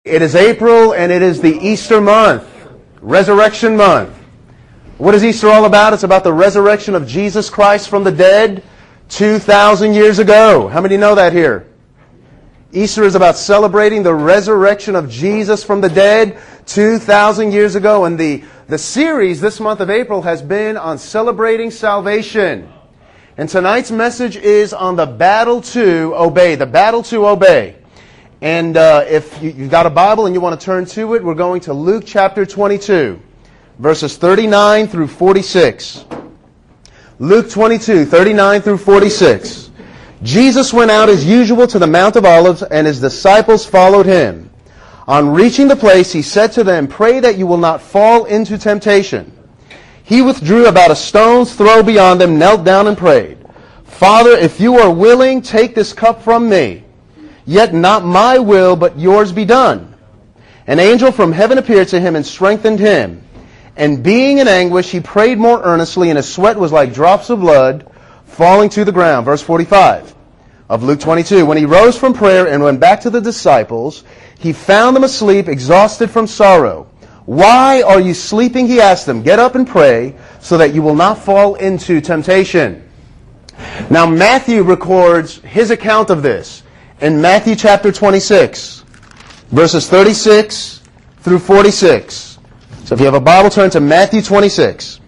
It is April, and it is the Easter month, Resurrection Month. What is Easter all about? It's about the resurrection of Jesus Christ from the dead 2,000 years ago. How many know that here? Easter is about celebrating the resurrection of Jesus from the dead 2,000 years ago. And the series this month of April has been on celebrating salvation. And tonight's message is on the battle to obey. The battle to obey. And if you've got a Bible and you want to turn to it, we're going to Luke chapter 22, verses 39 through 46. Luke 22, 39 through 46. Jesus went out as usual to the Mount of Olives, and his disciples followed him. On reaching the place, he said to them, "Pray that you will not fall into temptation." He withdrew about a stone's throw beyond them, knelt down and prayed, "Father, if you are willing, take this cup from me. Yet not my will, but yours be done." An angel from heaven appeared to him and strengthened him. And being in anguish, he prayed more earnestly, and his sweat was like drops of blood falling to the ground. Verse 45 of Luke 22. When he rose from prayer and went back to the disciples, he found them asleep, exhausted from sorrow. "Why are you sleeping?" he asked them. "Get up and pray, so that you will not fall into temptation." Now Matthew records his account of this in Matthew chapter 26, verses 36 through 46. So if you have a Bible, turn to Matthew 26,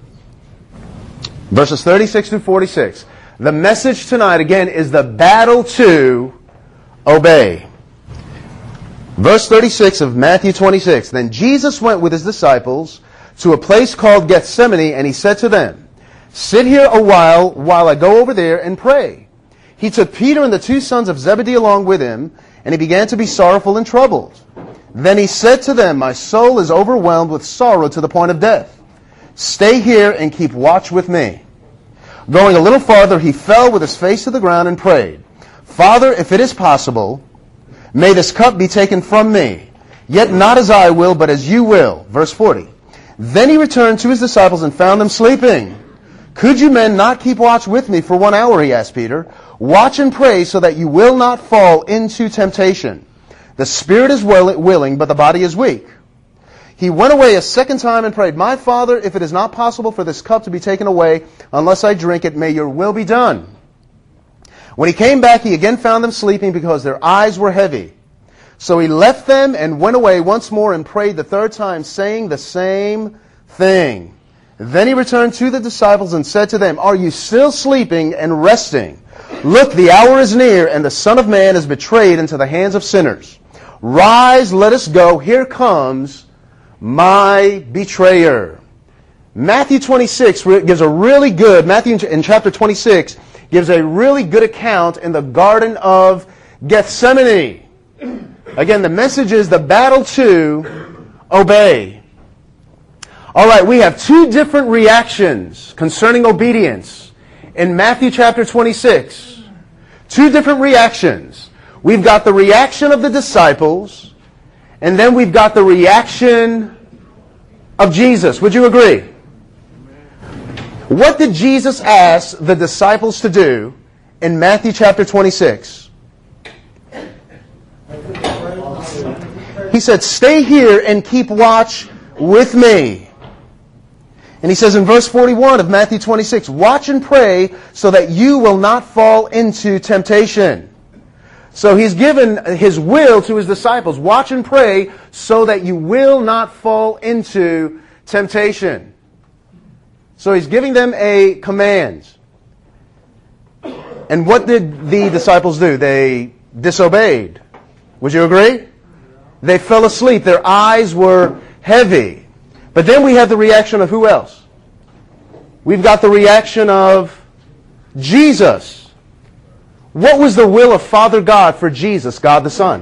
verses 36 through 46. The message tonight, again, is the battle to obey. Verse 36 of Matthew 26. Then Jesus went with his disciples to a place called Gethsemane, and he said to them, "Sit here a while I go over there and pray." He took Peter and the two sons of Zebedee along with him, and he began to be sorrowful and troubled. Then he said to them, "My soul is overwhelmed with sorrow to the point of death. Stay here and keep watch with me." Going a little farther, he fell with his face to the ground and prayed, "Father, if it is possible, may this cup be taken from me. Yet not as I will, but as you will." Verse 40. Then he returned to his disciples and found them sleeping. "Could you men not keep watch with me for 1 hour?" he asked Peter. "Watch and pray so that you will not fall into temptation. The spirit is willing, but the body is weak." He went away a second time and prayed, "My Father, if it is not possible for this cup to be taken away unless I drink it, may your will be done." When he came back, he again found them sleeping because their eyes were heavy. So he left them and went away once more and prayed the third time, saying the same thing. Then he returned to the disciples and said to them, "Are you still sleeping and resting? Look, the hour is near, and the Son of Man is betrayed into the hands of sinners. Rise, let us go. Here comes my betrayer." Matthew 26 gives a really good, Matthew in chapter 26 gives a really good account in the Garden of Gethsemane. Again, the message is the battle to obey. All right, we have two different reactions concerning obedience in Matthew chapter 26. Two different reactions. We've got the reaction of the disciples, and then we've got the reaction of Jesus. Would you agree? What did Jesus ask the disciples to do in Matthew chapter 26? He said, "Stay here and keep watch with me." And he says in verse 41 of Matthew 26, "Watch and pray so that you will not fall into temptation." So he's given his will to his disciples. Watch and pray so that you will not fall into temptation. So he's giving them a command. And what did the disciples do? They disobeyed. Would you agree? They fell asleep. Their eyes were heavy. But then we have the reaction of who else? We've got the reaction of Jesus. What was the will of Father God for Jesus, God the Son?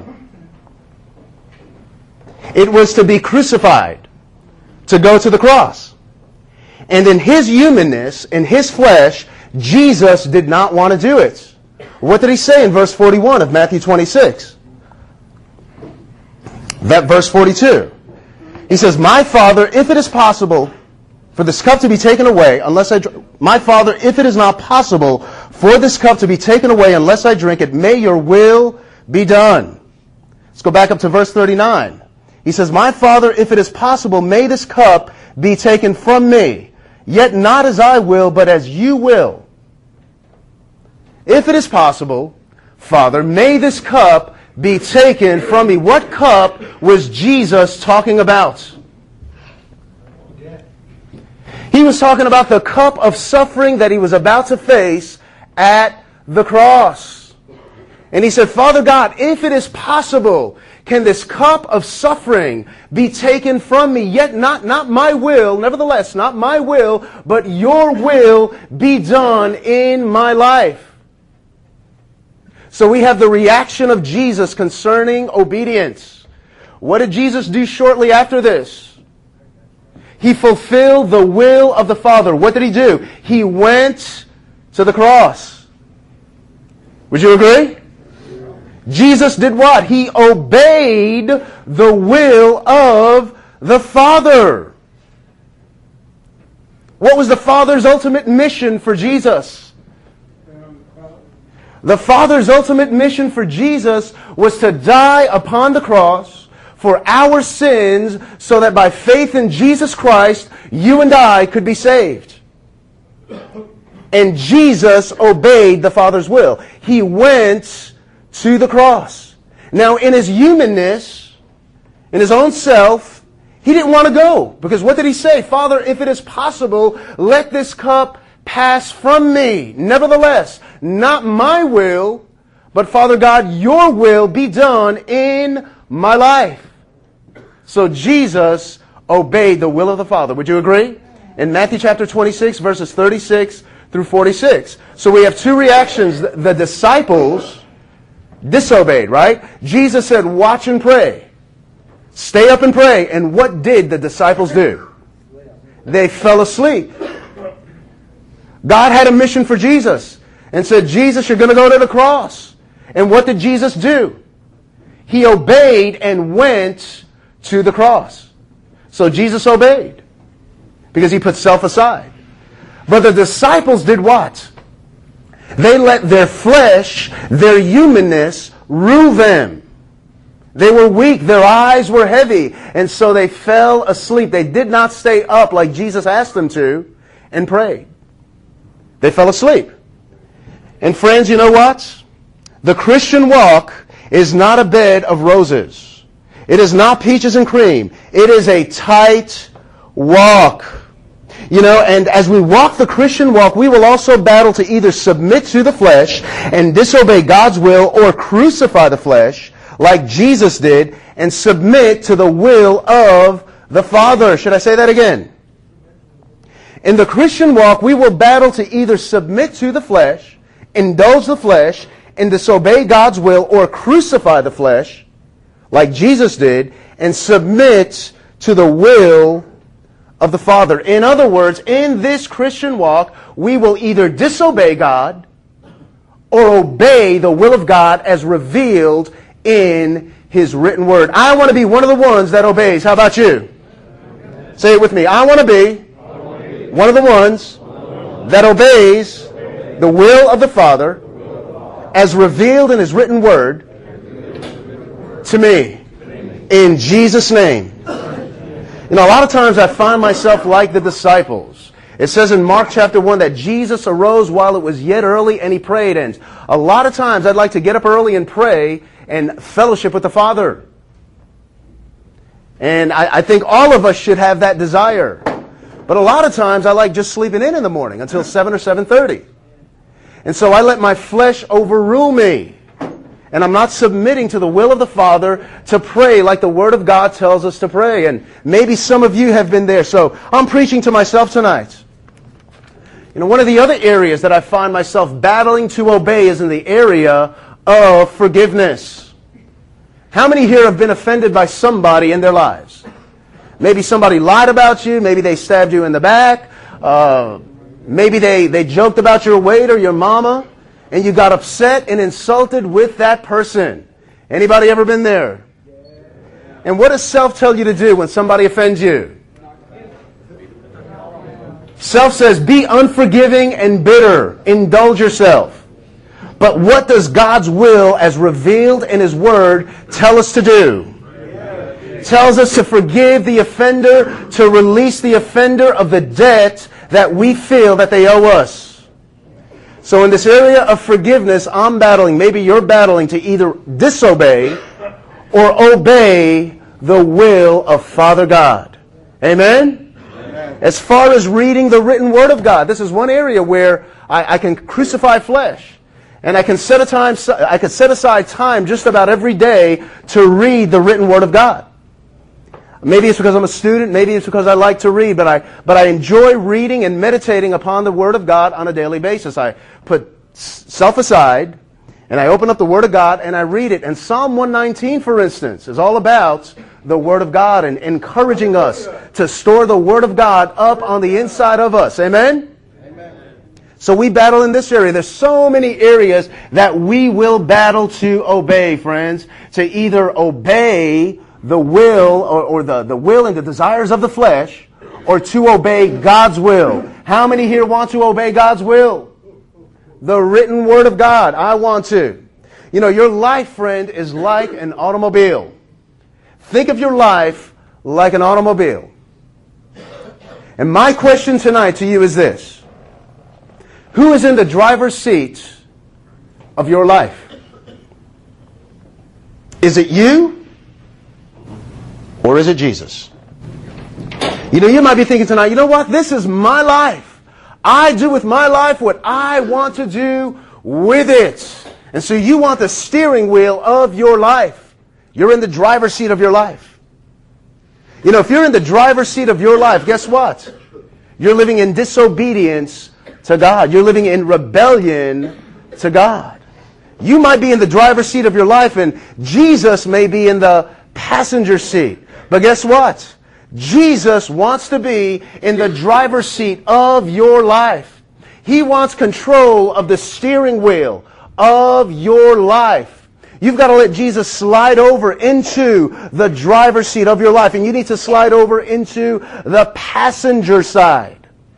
It was to be crucified, to go to the cross. And in his humanness, in his flesh, Jesus did not want to do it. What did he say in verse 41 of Matthew 26? That verse 42. He says, "My Father, if it is possible for this cup to be taken away, my Father, if it is not possible for this cup to be taken away unless I drink it, may your will be done." Let's go back up to verse 39 He says, my Father, if it is possible, may this cup be taken from me. Yet not as I will, but as you will. If it is possible, Father, may this cup be taken from me. What cup was Jesus talking about? He was talking about the cup of suffering that he was about to face at the cross. And he said, Father God, if it is possible, can this cup of suffering be taken from me? Yet not my will, nevertheless, not my will, but your will be done in my life. So we have the reaction of Jesus concerning obedience. What did Jesus do shortly after this? He fulfilled the will of the Father. What did he do? He went to the cross. Would you agree? Jesus did what? He obeyed the will of the Father. What was the Father's ultimate mission for Jesus? The Father's ultimate mission for Jesus was to die upon the cross for our sins so that by faith in Jesus Christ, you and I could be saved. And Jesus obeyed the Father's will. He went to the cross. Now, in his humanness, in his own self, he didn't want to go. Because what did he say? Father, if it is possible, let this cup pass from me. Nevertheless, not my will, but Father God, your will be done in my life. So Jesus obeyed the will of the Father. Would you agree? In Matthew chapter 26, verses 36 through 46. So we have two reactions. The disciples disobeyed, right? Jesus said, watch and pray. Stay up and pray. And what did the disciples do? They fell asleep. God had a mission for Jesus and said, Jesus, you're going to go to the cross. And what did Jesus do? He obeyed and went to the cross. So Jesus obeyed because he put self aside. But the disciples did what? They let their flesh, their humanness, rule them. They were weak. Their eyes were heavy. And so they fell asleep. They did not stay up like Jesus asked them to and pray. They fell asleep. And friends, you know what? The Christian walk is not a bed of roses. It is not peaches and cream. It is a tight walk. You know, and as we walk the Christian walk, we will also battle to either submit to the flesh and disobey God's will, or crucify the flesh like Jesus did and submit to the will of the Father. Should I say that again? In the Christian walk, we will battle to either submit to the flesh, indulge the flesh, and disobey God's will, or crucify the flesh like Jesus did, and submit to the will of the Father. In other words, in this Christian walk, we will either disobey God or obey the will of God as revealed in His written word. I want to be one of the ones that obeys. How about you? Say it with me. I want to be one of the ones that obeys the will of the Father as revealed in His written word to me. In Jesus' name. You know, a lot of times I find myself like the disciples. It says in Mark chapter 1 that Jesus arose while it was yet early and He prayed. And a lot of times I'd like to get up early and pray and fellowship with the Father. And I think all of us should have that desire. But a lot of times I like just sleeping in the morning until 7 or 7:30. And so I let my flesh overrule me. And I'm not submitting to the will of the Father to pray like the Word of God tells us to pray. And maybe some of you have been there. So I'm preaching to myself tonight. You know, one of the other areas that I find myself battling to obey is in the area of forgiveness. How many here have been offended by somebody in their lives? Maybe somebody lied about you. Maybe they stabbed you in the back. Maybe they joked about your weight or your mama. And you got upset and insulted with that person. Anybody ever been there? And what does self tell you to do when somebody offends you? Self says, be unforgiving and bitter. Indulge yourself. But what does God's will, as revealed in His Word, tell us to do? tells us to forgive the offender, to release the offender of the debt that we feel that they owe us. So in this area of forgiveness, I'm battling, maybe you're battling to either disobey or obey the will of Father God. Amen? Amen? As far as reading the written Word of God, this is one area where I can crucify flesh. And I can set aside time just about every day to read the written Word of God. Maybe it's because I'm a student. Maybe it's because I like to read. But I enjoy reading and meditating upon the Word of God on a daily basis. I put self aside, and I open up the Word of God, and I read it. And Psalm 119, for instance, is all about the Word of God and encouraging us to store the Word of God up on the inside of us. Amen? So we battle in this area. There's so many areas that we will battle to obey, friends. To either obey the will or the will and the desires of the flesh, or to obey God's will. How many here want to obey God's will? The written Word of God. I want to. You know, your life, friend, is like an automobile. Think of your life like an automobile. And my question tonight to you is this. Who is in the driver's seat of your life? Is it you? Or is it Jesus? You know, you might be thinking tonight, you know what? This is my life. I do with my life what I want to do with it. And so you want the steering wheel of your life. You're in the driver's seat of your life. You know, if you're in the driver's seat of your life, guess what? You're living in disobedience to God. You're living in rebellion to God. You might be in the driver's seat of your life, and Jesus may be in the passenger seat. But guess what? Jesus wants to be in the driver's seat of your life. He wants control of the steering wheel of your life. You've got to let Jesus slide over into the driver's seat of your life, and you need to slide over into the passenger side.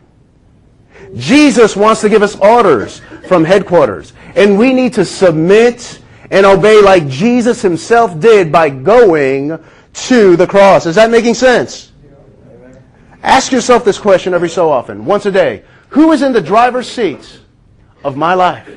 Jesus wants to give us orders from headquarters, and we need to submit and obey like Jesus himself did by going to the cross. Is that making sense? Ask yourself this question every so often, once a day. Who is in the driver's seat of my life?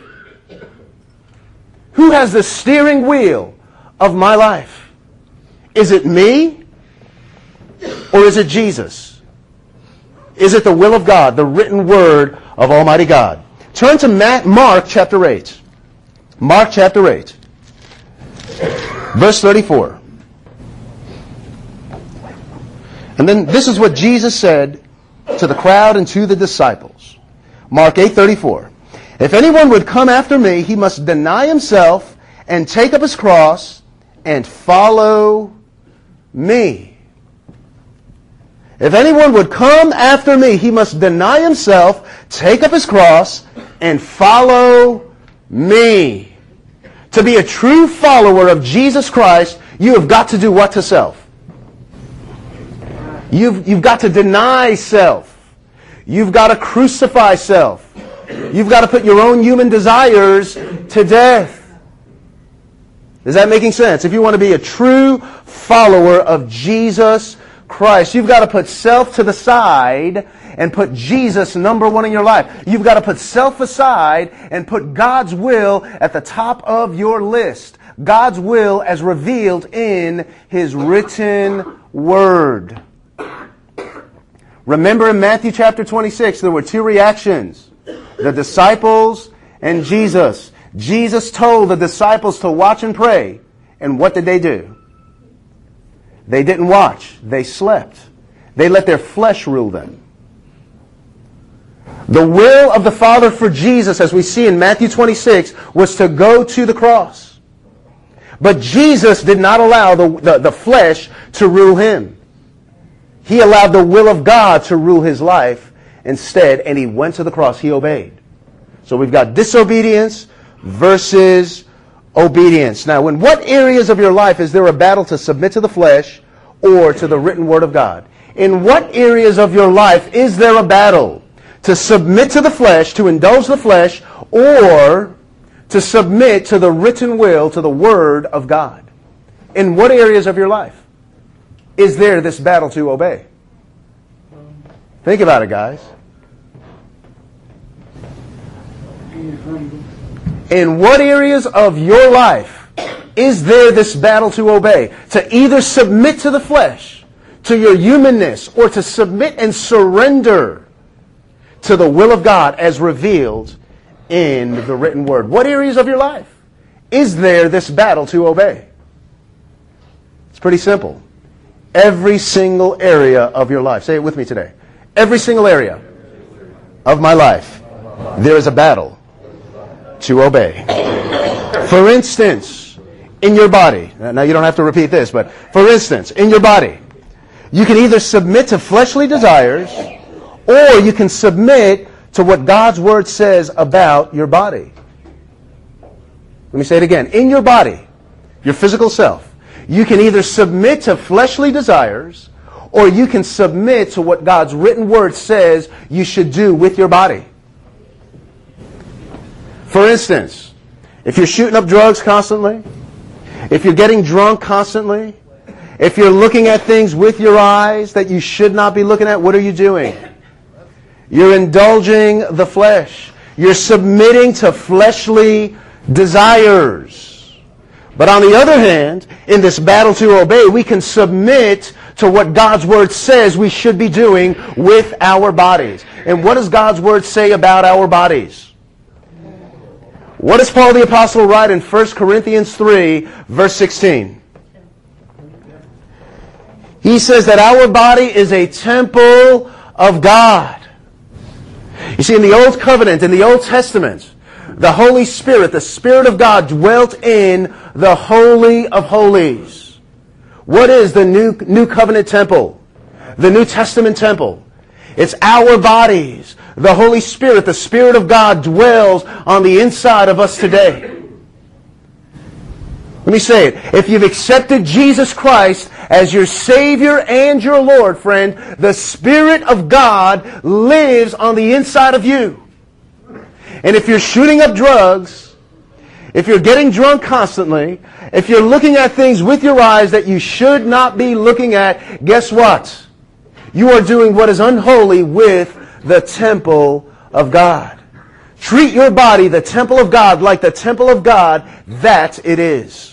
Who has the steering wheel of my life? Is it me? Or is it Jesus? Is it the will of God, the written word of Almighty God? Turn to Mark chapter 8. Mark chapter 8. Verse 34. And then this is what Jesus said to the crowd and to the disciples. Mark 8:34. If anyone would come after me, he must deny himself and take up his cross and follow me. If anyone would come after me, he must deny himself, take up his cross, and follow me. To be a true follower of Jesus Christ, you have got to do what to self? You've got to deny self. You've got to crucify self. You've got to put your own human desires to death. Is that making sense? If you want to be a true follower of Jesus Christ, you've got to put self to the side and put Jesus number one in your life. You've got to put self aside and put God's will at the top of your list. God's will as revealed in His written Word. Remember in Matthew chapter 26, there were two reactions. The disciples and Jesus. Jesus told the disciples to watch and pray. And what did they do? They didn't watch. They slept. They let their flesh rule them. The will of the Father for Jesus, as we see in Matthew 26, was to go to the cross. But Jesus did not allow the flesh to rule Him. He allowed the will of God to rule His life instead, and He went to the cross. He obeyed. So we've got disobedience versus obedience. Now, in what areas of your life is there a battle to submit to the flesh or to the written Word of God? In what areas of your life is there a battle to submit to the flesh, to indulge the flesh, or to submit to the written will, to the Word of God? In what areas of your life? is there this battle to obey? Think about it, guys. In what areas of your life is there this battle to obey? To either submit to the flesh, to your humanness, or to submit and surrender to the will of God as revealed in the written word. What areas of your life is there this battle to obey? It's pretty simple. Every single area of your life. Say it with me today. Every single area of my life, there is a battle to obey. For instance, in your body. Now you don't have to repeat this, but for instance, in your body, you can either submit to fleshly desires, or you can submit to what God's Word says about your body. Let me say it again. In your body, your physical self, you can either submit to fleshly desires, or you can submit to what God's written Word says you should do with your body. For instance, if you're shooting up drugs constantly, if you're getting drunk constantly, if you're looking at things with your eyes that you should not be looking at, what are you doing? You're indulging the flesh. You're submitting to fleshly desires. But on the other hand, in this battle to obey, we can submit to what God's Word says we should be doing with our bodies. And what does God's Word say about our bodies? What does Paul the Apostle write in 1 Corinthians 3, verse 16? He says that our body is a temple of God. You see, in the Old Covenant, in the Old Testament, the Holy Spirit, the Spirit of God, dwelt in the Holy of Holies. What is the New Covenant temple? The New Testament temple. It's our bodies. The Holy Spirit, the Spirit of God, dwells on the inside of us today. Let me say it. If you've accepted Jesus Christ as your Savior and your Lord, friend, the Spirit of God lives on the inside of you. And if you're shooting up drugs, if you're getting drunk constantly, if you're looking at things with your eyes that you should not be looking at, guess what? You are doing what is unholy with the temple of God. Treat your body, the temple of God, like the temple of God that it is.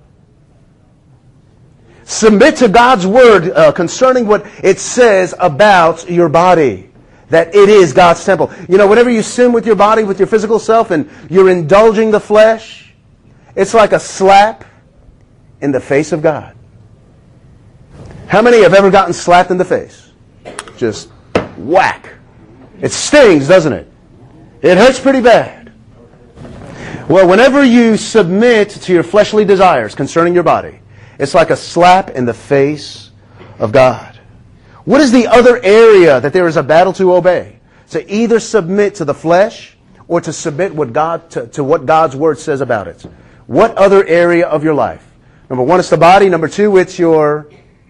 Submit to God's Word concerning what it says about your body. That it is God's temple. You know, whenever you sin with your body, with your physical self, and you're indulging the flesh, it's like a slap in the face of God. How many have ever gotten slapped in the face? Just whack. It stings, doesn't it? It hurts pretty bad. Well, whenever you submit to your fleshly desires concerning your body, it's like a slap in the face of God. What is the other area that there is a battle to obey? To either submit to the flesh or to submit to what God's Word says about it. What other area of your life? Number one, it's the body. Number two, it's your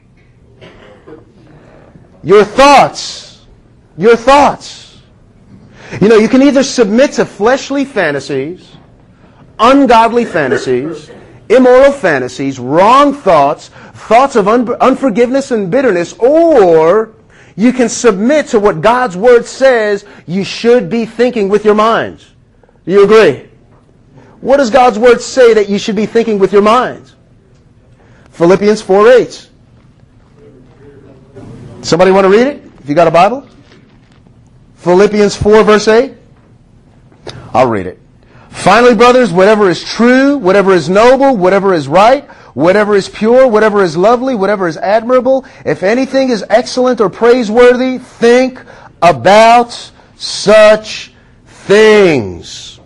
thoughts. Your thoughts. You know, you can either submit to fleshly fantasies, ungodly fantasies, immoral fantasies, wrong thoughts, thoughts of unforgiveness and bitterness, or you can submit to what God's Word says you should be thinking with your mind. Do you agree? What does God's Word say that you should be thinking with your mind? Philippians 4:8. Somebody want to read it? If you got a Bible? Philippians 4, verse 8. I'll read it. Finally, brothers, whatever is true, whatever is noble, whatever is right, whatever is pure, whatever is lovely, whatever is admirable, if anything is excellent or praiseworthy, think about such things.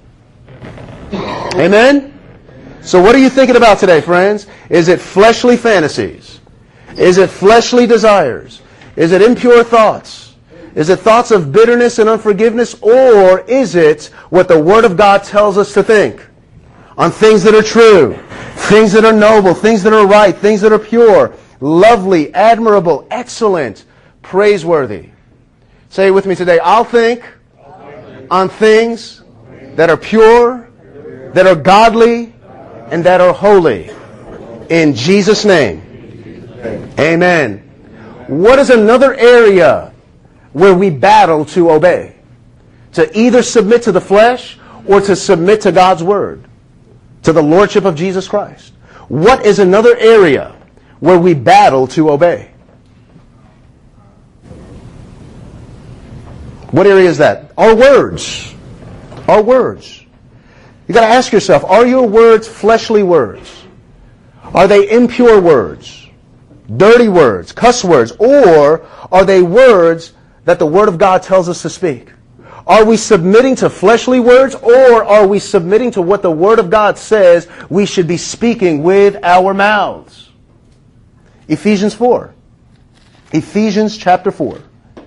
Amen? So what are you thinking about today, friends? Is it fleshly fantasies? Is it fleshly desires? Is it impure thoughts? Is it thoughts of bitterness and unforgiveness? Or is it what the Word of God tells us to think? On things that are true, things that are noble, things that are right, things that are pure, lovely, admirable, excellent, praiseworthy. Say it with me today. I'll think on things that are pure, that are godly, and that are holy. In Jesus' name. Amen. What is another area where we battle to obey? To either submit to the flesh or to submit to God's Word, to the Lordship of Jesus Christ. What is another area where we battle to obey? What area is that? Our words. Our words. You got to ask yourself, are your words fleshly words? Are they impure words? Dirty words? Cuss words? Or are they words that the Word of God tells us to speak? Are we submitting to fleshly words, or are we submitting to what the Word of God says we should be speaking with our mouths? Ephesians 4. Ephesians chapter 4.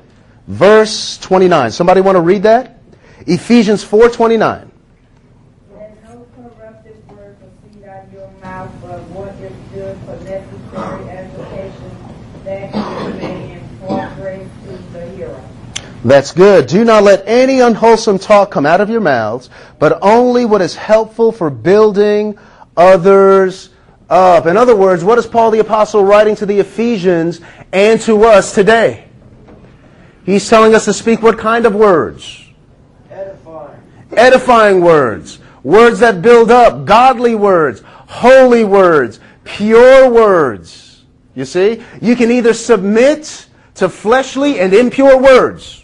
Verse 29. Somebody want to read that? Ephesians 4:29. Let no corruptive word proceed out of your mouth, but what is good for necessary edification, that it may impart grace to the hearer. That's good. Do not let any unwholesome talk come out of your mouths, but only what is helpful for building others up. In other words, what is Paul the Apostle writing to the Ephesians and to us today? He's telling us to speak what kind of words? Edifying. Edifying words. Words that build up. Godly words. Holy words. Pure words. You see? You can either submit to fleshly and impure words.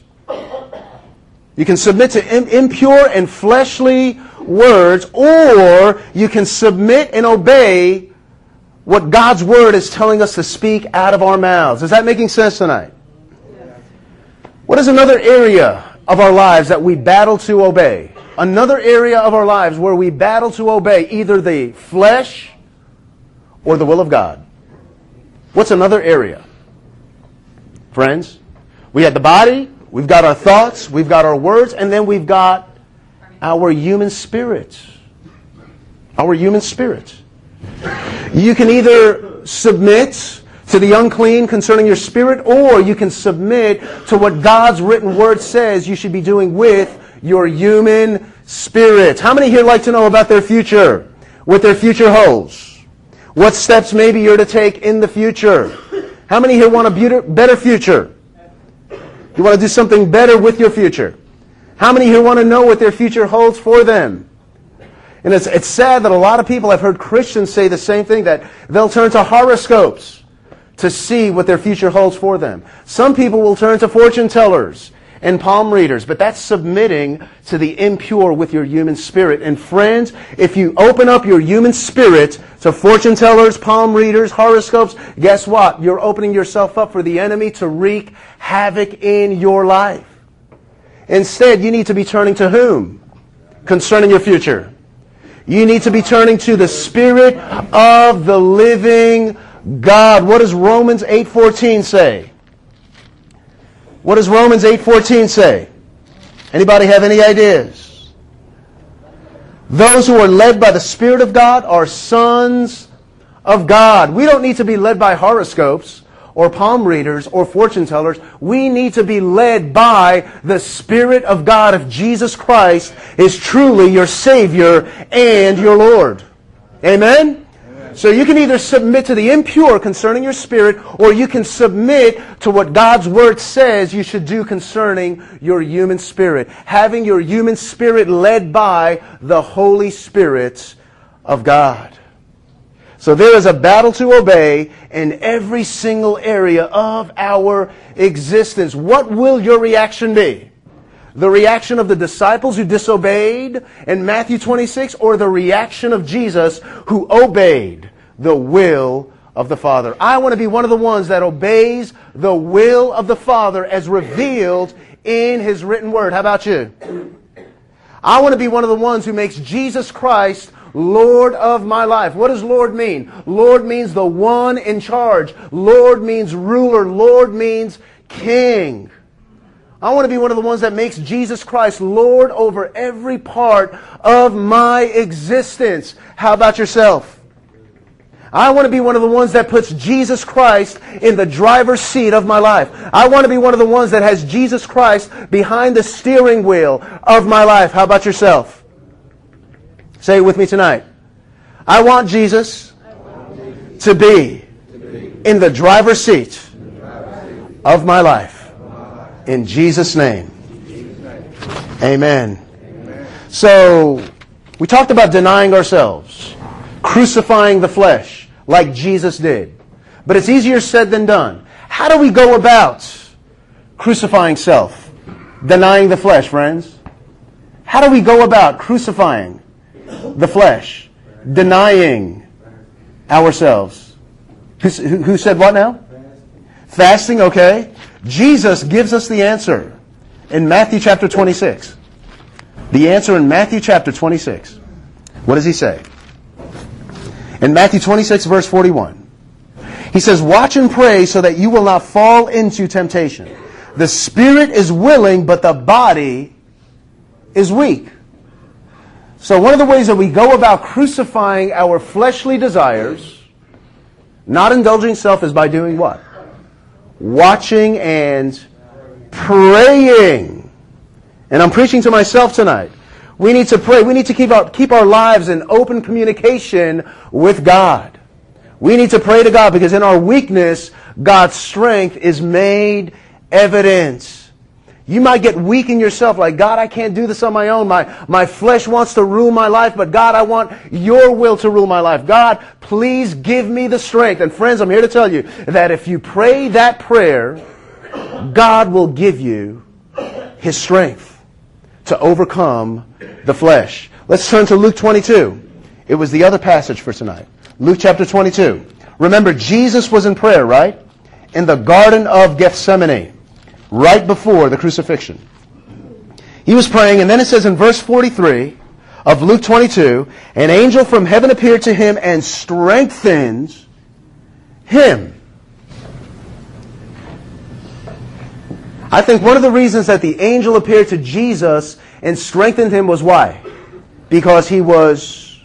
You can submit to impure and fleshly words, or you can submit and obey what God's Word is telling us to speak out of our mouths. Is that making sense tonight? What is another area of our lives that we battle to obey? Another area of our lives where we battle to obey either the flesh or the will of God. What's another area? Friends, we had the body, we've got our thoughts, we've got our words, and then we've got our human spirit. Our human spirit. You can either submit to the unclean concerning your spirit, or you can submit to what God's written Word says you should be doing with your human spirit. How many here like to know about their future? What their future holds? What steps maybe you're to take in the future? How many here want a better future? You want to do something better with your future? How many here want to know what their future holds for them? And it's sad that a lot of people, I've heard Christians say the same thing, that they'll turn to horoscopes to see what their future holds for them. Some people will turn to fortune tellers and palm readers, but that's submitting to the impure with your human spirit. And friends, if you open up your human spirit to fortune tellers, palm readers, horoscopes, guess what? You're opening yourself up for the enemy to wreak havoc in your life. Instead, you need to be turning to whom? Concerning your future. You need to be turning to the Spirit of the living God. What does Romans 8:14 say? What does Romans 8:14 say? Anybody have any ideas? Those who are led by the Spirit of God are sons of God. We don't need to be led by horoscopes or palm readers or fortune tellers. We need to be led by the Spirit of God if Jesus Christ is truly your Savior and your Lord. Amen? So you can either submit to the impure concerning your spirit, or you can submit to what God's Word says you should do concerning your human spirit. Having your human spirit led by the Holy Spirit of God. So there is a battle to obey in every single area of our existence. What will your reaction be? The reaction of the disciples who disobeyed in Matthew 26, or the reaction of Jesus who obeyed the will of the Father? I want to be one of the ones that obeys the will of the Father as revealed in His written Word. How about you? I want to be one of the ones who makes Jesus Christ Lord of my life. What does Lord mean? Lord means the one in charge. Lord means ruler. Lord means king. I want to be one of the ones that makes Jesus Christ Lord over every part of my existence. How about yourself? I want to be one of the ones that puts Jesus Christ in the driver's seat of my life. I want to be one of the ones that has Jesus Christ behind the steering wheel of my life. How about yourself? Say it with me tonight. I want Jesus to be in the driver's seat of my life. In Jesus' name. Amen. So, we talked about denying ourselves, crucifying the flesh like Jesus did. But it's easier said than done. How do we go about crucifying self, denying the flesh, friends? How do we go about crucifying the flesh, denying ourselves? Who said what now? Fasting, okay. Jesus gives us the answer in Matthew chapter 26. The answer in Matthew chapter 26. What does he say? In Matthew 26 verse 41. He says, watch and pray so that you will not fall into temptation. The spirit is willing, but the body is weak. So one of the ways that we go about crucifying our fleshly desires, not indulging self, is by doing what? Watching and praying. And I'm preaching to myself tonight. We need to pray. We need to keep our lives in open communication with God. We need to pray to God because in our weakness, God's strength is made evident. You might get weak in yourself, like, God, I can't do this on my own. My flesh wants to rule my life, but God, I want your will to rule my life. God, please give me the strength. And friends, I'm here to tell you that if you pray that prayer, God will give you His strength to overcome the flesh. Let's turn to Luke 22. It was the other passage for tonight. Luke chapter 22. Remember, Jesus was in prayer, right? In the Garden of Gethsemane, right before the crucifixion. He was praying, and then it says in verse 43 of Luke 22, an angel from heaven appeared to him and strengthened him. I think one of the reasons that the angel appeared to Jesus and strengthened him was why? Because he was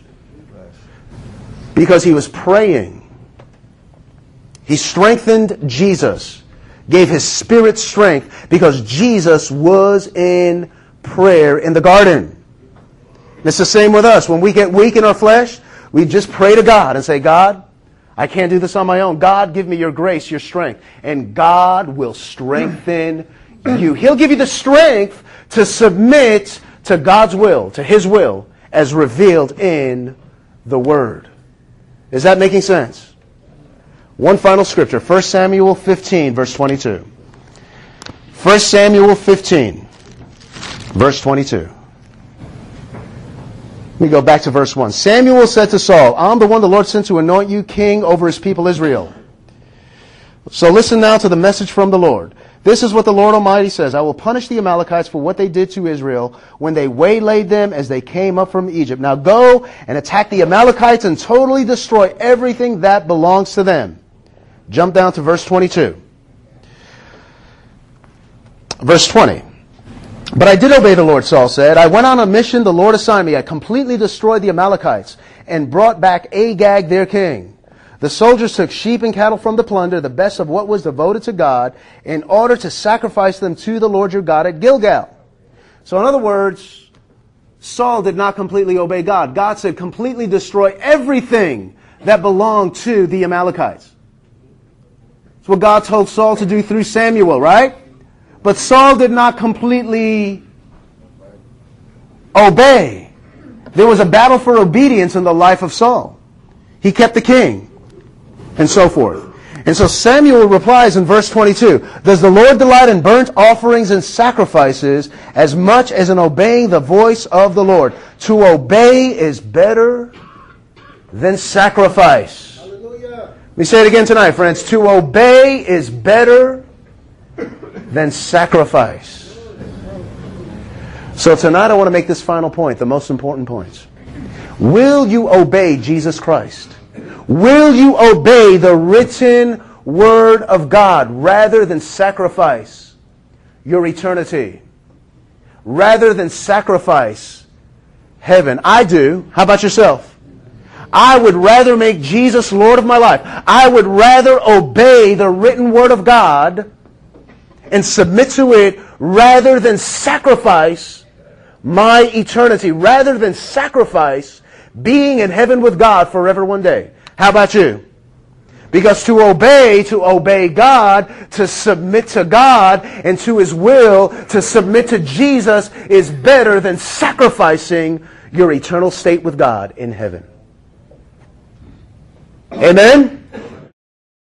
praying. He strengthened Jesus, gave His Spirit strength because Jesus was in prayer in the garden. And it's the same with us. When we get weak in our flesh, we just pray to God and say, God, I can't do this on my own. God, give me your grace, your strength. And God will strengthen you. He'll give you the strength to submit to God's will, to His will, as revealed in the Word. Is that making sense? One final scripture, 1 Samuel 15, verse 22. 1 Samuel 15, verse 22. Let me go back to verse 1. Samuel said to Saul, I'm the one the Lord sent to anoint you king over His people Israel. So listen now to the message from the Lord. This is what the Lord Almighty says. I will punish the Amalekites for what they did to Israel when they waylaid them as they came up from Egypt. Now go and attack the Amalekites and totally destroy everything that belongs to them. Jump down to verse 22. Verse 20. But I did obey the Lord, Saul said. I went on a mission the Lord assigned me. I completely destroyed the Amalekites and brought back Agag, their king. The soldiers took sheep and cattle from the plunder, the best of what was devoted to God, in order to sacrifice them to the Lord your God at Gilgal. So in other words, Saul did not completely obey God. God said, completely destroy everything that belonged to the Amalekites. That's what God told Saul to do through Samuel, right? But Saul did not completely obey. There was a battle for obedience in the life of Saul. He kept the king. And so forth. And so Samuel replies in verse 22, does the Lord delight in burnt offerings and sacrifices as much as in obeying the voice of the Lord? To obey is better than sacrifice. Hallelujah. Let me say it again tonight, friends. To obey is better than sacrifice. So tonight I want to make this final point, the most important point. Will you obey Jesus Christ? Will you obey the written Word of God rather than sacrifice your eternity? Rather than sacrifice heaven? I do. How about yourself? I would rather make Jesus Lord of my life. I would rather obey the written Word of God and submit to it rather than sacrifice my eternity, rather than sacrifice being in heaven with God forever one day. How about you? Because to obey God, to submit to God and to His will, to submit to Jesus is better than sacrificing your eternal state with God in heaven. Amen?